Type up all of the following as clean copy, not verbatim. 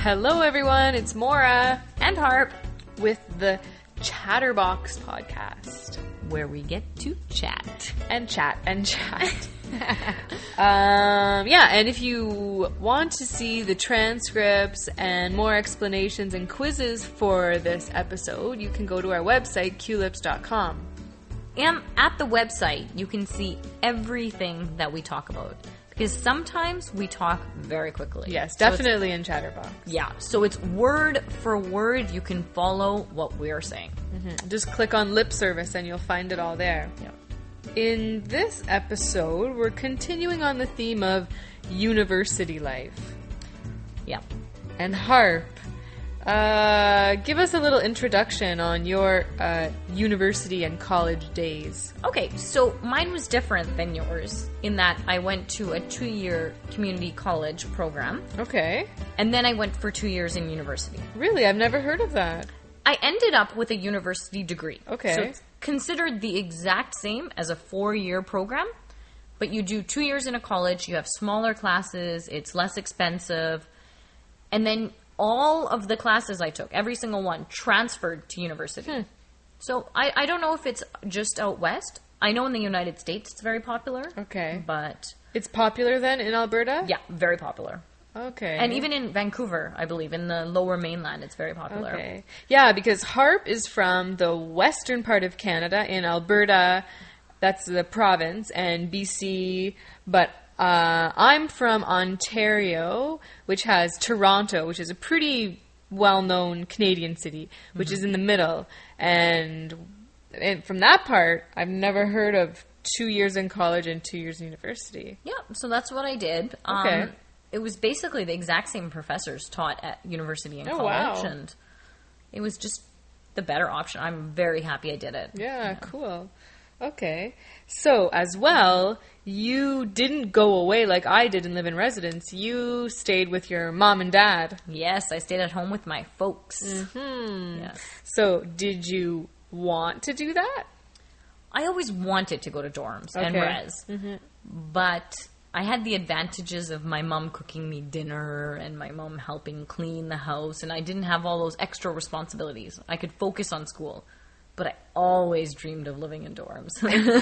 Hello everyone, it's Maura And Harp, with the Chatterbox podcast. where we get to chat. And chat. And if you want to see the transcripts and more explanations and quizzes for this episode, you can go to our website, qlips.com. And at the website, you can see everything that we talk about. Because sometimes we talk very quickly. Yes, definitely in Chatterbox. So it's word for word. You can follow what we're saying. Just click on lip service and you'll find it all there. Yeah. In this episode, we're continuing on the theme of university life. Yeah. And Harp, give us a little introduction on your university and college days. Okay, so mine was different than yours in that I went to a 2-year community college program. Okay. And then I went for 2 years in university. Really? I've never heard of that. I ended up with a university degree. Okay. So it's considered the exact same as a 4-year program, but you do 2 years in a college, you have smaller classes, it's less expensive, and then all of the classes I took, every single one, transferred to university. So I don't know if it's just out west. I know in the United States it's very popular. Okay. But It's popular then in Alberta? yeah, very popular. Okay. And even in Vancouver, I believe, in the lower mainland, it's very popular. Okay. Yeah, because Harp is from the western part of Canada, in Alberta, that's the province, and BC, but I'm from Ontario, which has Toronto, which is a pretty well-known Canadian city, which is in the middle. And from that part, I've never heard of 2 years in college and 2 years in university. Yeah, so that's what I did. Okay. It was basically the exact same professors taught at university and Oh, college, wow. and it was just the better option. I'm very happy I did it. Yeah, cool. Okay. So, as well, you didn't go away like I did and live in residence. You stayed with your mom and dad. Yes, I stayed at home with my folks. Yes. So, did you want to do that? I always wanted to go to dorms and Okay. res, but I had the advantages of my mom cooking me dinner and my mom helping clean the house, and I didn't have all those extra responsibilities. I could focus on school, but I always dreamed of living in dorms.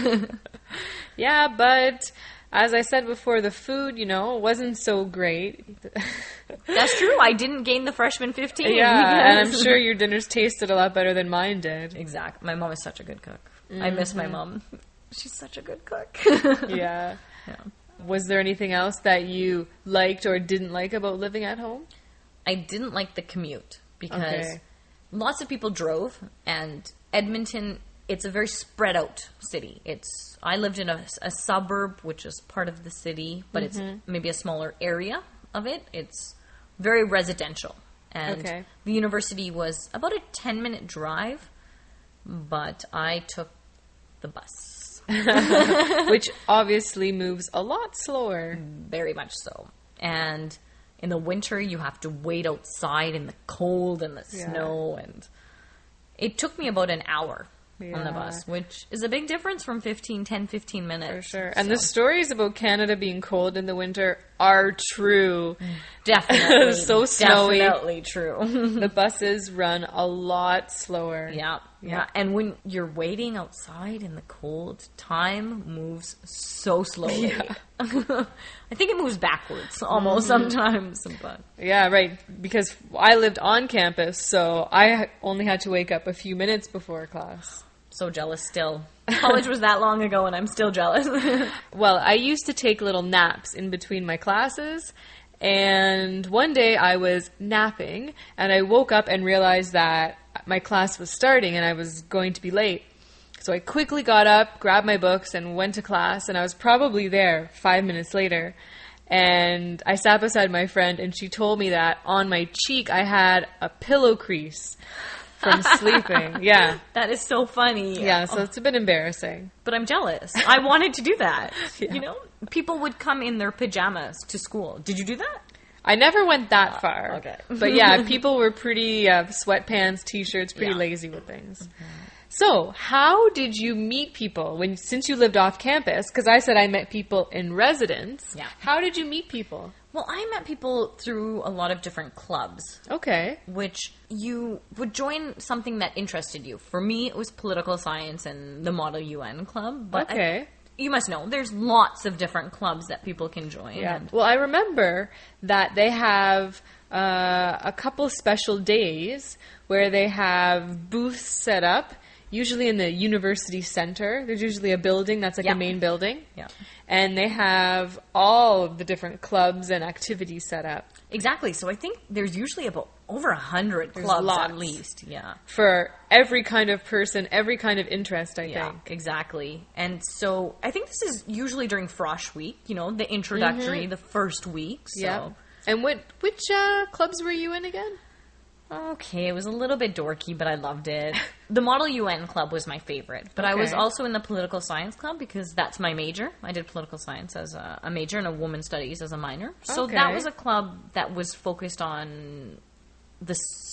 Yeah, but as I said before, the food, wasn't so great. That's true. I didn't gain the freshman 15. Yeah, and I'm because- sure your dinners tasted a lot better than mine did. Exactly. My mom is such a good cook. I miss my mom. She's such a good cook. Yeah. Yeah. Was there anything else that you liked or didn't like about living at home? I didn't like the commute because Okay. lots of people drove, and Edmonton, it's a very spread out city. I lived in a suburb, which is part of the city, but it's maybe a smaller area of it. It's very residential. And Okay. the university was about a 10-minute drive, but I took the bus. Which obviously moves a lot slower. Very much so. And in the winter, you have to wait outside in the cold and the snow. And it took me about an hour on the Yeah. bus, which is a big difference from 15 minutes. For sure. And the stories about Canada being cold in the winter are true. Definitely. So snowy. Definitely true. The buses run a lot slower. Yeah. And when you're waiting outside in the cold, time moves so slowly. I think it moves backwards almost sometimes. But Yeah, right. Because I lived on campus, so I only had to wake up a few minutes before class. so jealous still. College was that long ago and I'm still jealous. Well, I used to take little naps in between my classes, and one day I was napping, and I woke up and realized that my class was starting and I was going to be late. So I quickly got up, grabbed my books, and went to class, and I was probably there 5 minutes later. And I sat beside my friend, and she told me that on my cheek I had a pillow crease from sleeping. Yeah. That is so funny. Yeah, so it's a bit embarrassing. But I'm jealous. I wanted to do that. Yeah. People would come in their pajamas to school. Did you do that? I never went that far. okay. But yeah, people were pretty sweatpants, t-shirts, pretty Yeah. lazy with things. So, how did you meet people since you lived off campus? Because I said I met people in residence. Yeah. How did you meet people? Well, I met people through a lot of different clubs, Okay. which you would join something that interested you. For me, it was political science and the Model UN Club. But Okay. you must know, there's lots of different clubs that people can join. Yeah. And Well, I remember that they have a couple special days where they have booths set up, usually in the university center. There's usually a building that's like Yeah. a main building. Yeah. And they have all of the different clubs and activities set up Exactly. So I think there's usually about over 100 There's clubs lots. at least. Yeah. for every kind of person, every kind of interest, I Yeah, think. exactly. And so I think this is usually during Frosh Week, the introductory, the first week. So. Yeah. And which clubs were you in again? Okay, it was a little bit dorky, but I loved it. The Model UN Club was my favorite, but I was Okay. also in the Political Science Club because that's my major. I did political science as a major and a women's studies as a minor. So that Okay. was a club that was focused on the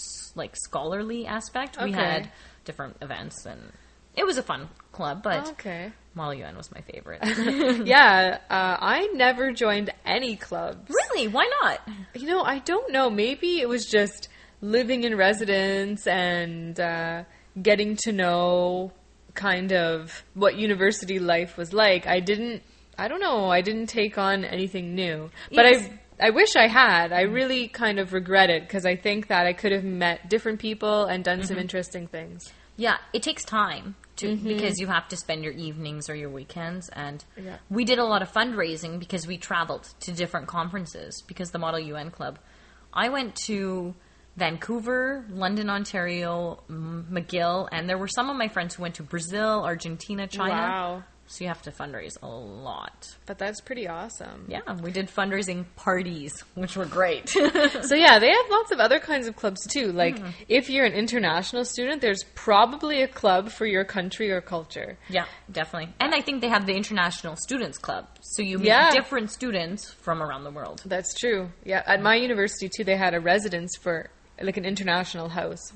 scholarly aspect. We Okay. had different events, and it was a fun club. But Okay. Model UN was my favorite. Yeah, I never joined any clubs. Really? Why not? I don't know. Maybe it was just living in residence and getting to know kind of what university life was like. I don't know. I didn't take on anything new. But Yes. I wish I had. I really kind of regret it because I think that I could have met different people and done some interesting things. Yeah, it takes time because you have to spend your evenings or your weekends. And Yeah. we did a lot of fundraising because we traveled to different conferences because the Model UN Club. I went to Vancouver, London, Ontario, McGill, and there were some of my friends who went to Brazil, Argentina, China. Wow. So you have to fundraise a lot. But that's pretty awesome. Yeah, we did fundraising parties, which were great. So yeah, they have lots of other kinds of clubs too. Like if you're an international student, there's probably a club for your country or culture. Yeah, definitely. And I think they have the International Students Club. So you meet Yeah. different students from around the world. That's true. Yeah, at my university too, they had a residence for like an international house.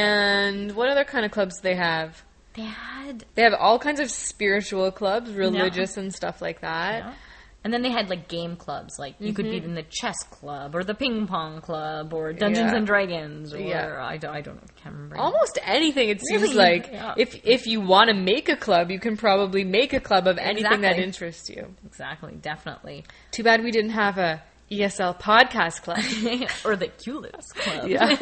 And what other kind of clubs do they have? They have all kinds of spiritual clubs, religious and stuff like that. Yeah. And then they had like game clubs, like you could be in the chess club or the ping pong club or Dungeons Yeah. and Dragons or Yeah. I don't know, I can't remember. Almost anything, it seems Really? like. Yeah. If you want to make a club, you can probably make a club of anything that Exactly. interests you. Exactly, definitely. Too bad we didn't have a ESL podcast club. Or the Culips Club. Yeah.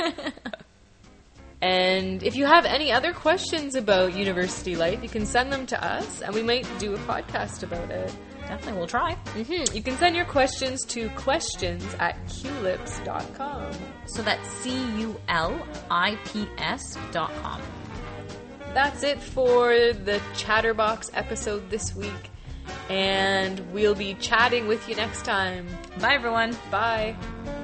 And if you have any other questions about university life, you can send them to us, and we might do a podcast about it. Definitely, we'll try. You can send your questions to questions@culips.com. So that's CULIPS.com. That's it for the Chatterbox episode this week, and we'll be chatting with you next time. Bye, everyone. Bye.